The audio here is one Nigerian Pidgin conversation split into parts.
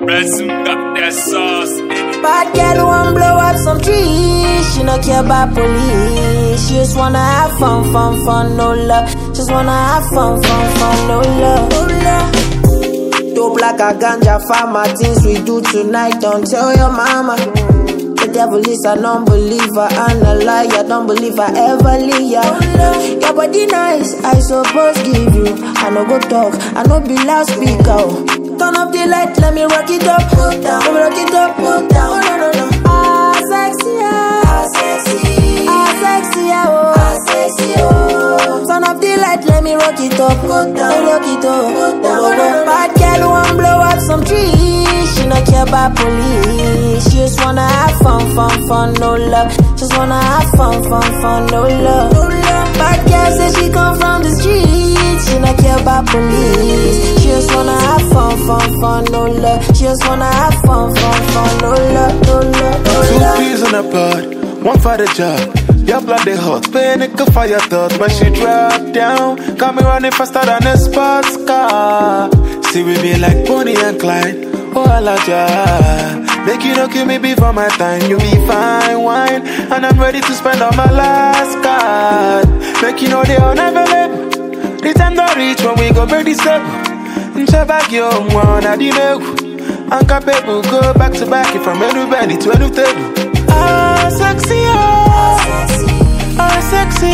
Ransom got that sauce in it. Bad girl wanna blow up some trees. She no care about police. She just wanna have fun, fun, fun, no love. Just wanna have fun, fun, fun, no love, no love. Dope like a ganja farmer. Things we do tonight, don't tell your mama. The devil is an unbeliever and a liar. Don't believe I ever leave ya. Your body nice, I suppose give you. I no go talk, I no be loudspeaker. Turn up the light, let me rock it up, put down. Let me rock it up, put down. Oh, no, no, no. Ah, sexy, ah, sexy, ah, sexy, ah, sexy, oh. Turn up the light, let me rock it up, put down. Let me rock it up, put down. Oh, no, no. Bad girl wanna blow up some trees. She no care about police. She just wanna have fun, fun, fun, no love. Just wanna have fun, fun, fun, no love, no love. Bad girl say she come from the streets. She no care about police. She just wanna have fun, fun, fun, no love. She just wanna have fun, fun, fun, no love, no love, no love. 2 peas in a pod, one for the job. Your blood they hot, pay nigga for your thoughts. When she drop down, got me running faster than a sports car. See we be like Bonnie and Clyde. Oh Alaja, make you no kill me before my time. You be fine wine, and I'm ready to spend all my last card. Make you know they are never late. The time don't reach when we go break the step. Nchabak yo one at the milk. Anka people go back to back from anybody to any table. Ah sexy oh, ah sexy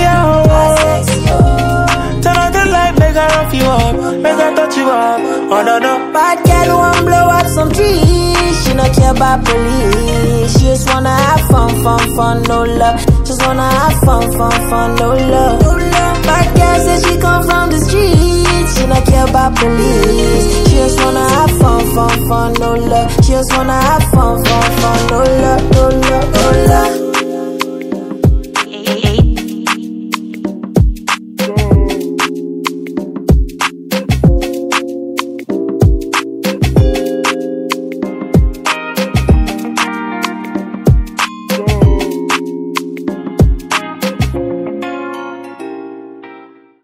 oh. Turn on the light, make her off you up, make her touch you up. Oh no no. Bad girl wanna blow up some trees. She no care about police. She just wanna have fun, fun, fun, no love. Just wanna have fun, fun, fun, no love, no love. Bad girl say she come from the streets. She no care about police. She just wanna have fun, fun, fun, no love. She just wanna have fun, fun, fun, no love.